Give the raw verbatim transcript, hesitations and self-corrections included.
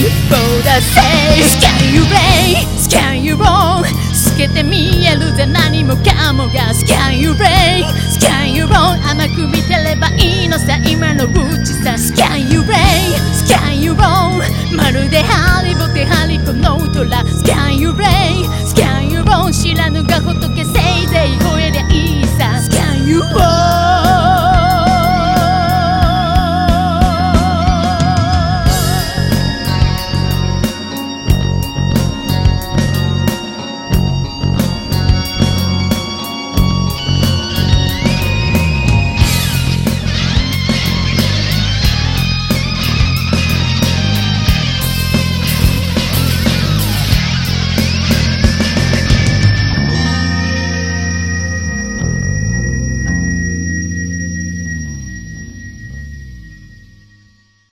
ボーダーセイスキャンユーレイスキャンユーロン透けて見えるぜ何もかもがスキャンユーレイスキャンユーロン甘く見てればいいのさ今のうちさ